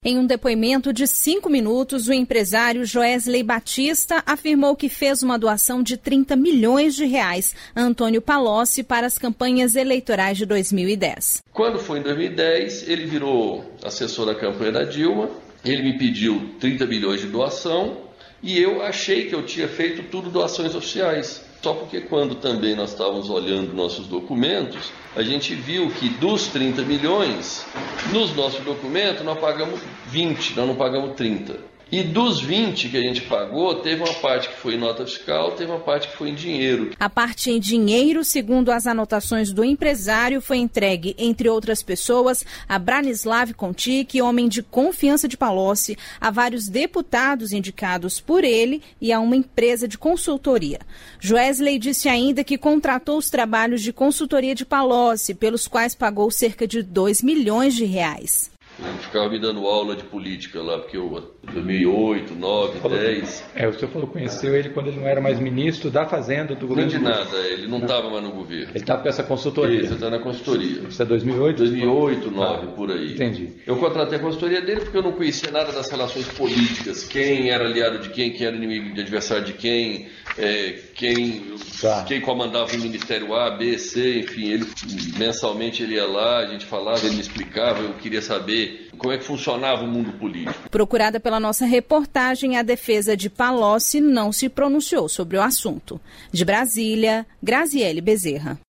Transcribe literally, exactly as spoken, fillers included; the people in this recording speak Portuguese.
Em um depoimento de cinco minutos, o empresário Joesley Batista afirmou que fez uma doação de trinta milhões de reais a Antônio Palocci para as campanhas eleitorais de dois mil e dez. Quando foi em dois mil e dez, ele virou assessor da campanha da Dilma, ele me pediu trinta milhões de doação e eu achei que eu tinha feito tudo doações oficiais. Só porque quando também nós estávamos olhando nossos documentos, a gente viu que dos trinta milhões, nos nossos documentos nós pagamos vinte, nós não pagamos trinta. E dos vinte que a gente pagou, teve uma parte que foi em nota fiscal, teve uma parte que foi em dinheiro. A parte em dinheiro, segundo as anotações do empresário, foi entregue, entre outras pessoas, a Branislav Contic, homem de confiança de Palocci, a vários deputados indicados por ele e a uma empresa de consultoria. Joesley disse ainda que contratou os trabalhos de consultoria de Palocci, pelos quais pagou cerca de dois milhões de reais. Ele ficava me dando aula de política lá, porque eu, dois mil e oito, dois mil e nove, dois mil e dez... É, o senhor falou que conheceu ele quando ele não era mais ministro da Fazenda do governo. Não de nada, ele não estava mais no governo. Ele estava com essa consultoria. Isso, está na consultoria. Isso é dois mil e oito? dois mil e oito, dois mil e nove, ah, por aí. Entendi. Eu contratei a consultoria dele porque eu não conhecia nada das relações políticas, quem era aliado de quem, quem era inimigo de adversário de quem, é, quem, tá. quem comandava o Ministério A, B, C, enfim, ele mensalmente ele ia lá, a gente falava, ele me explicava, eu queria saber como é que funcionava o mundo político. Procurada pela nossa reportagem, a defesa de Palocci não se pronunciou sobre o assunto. De Brasília, Graziele Bezerra.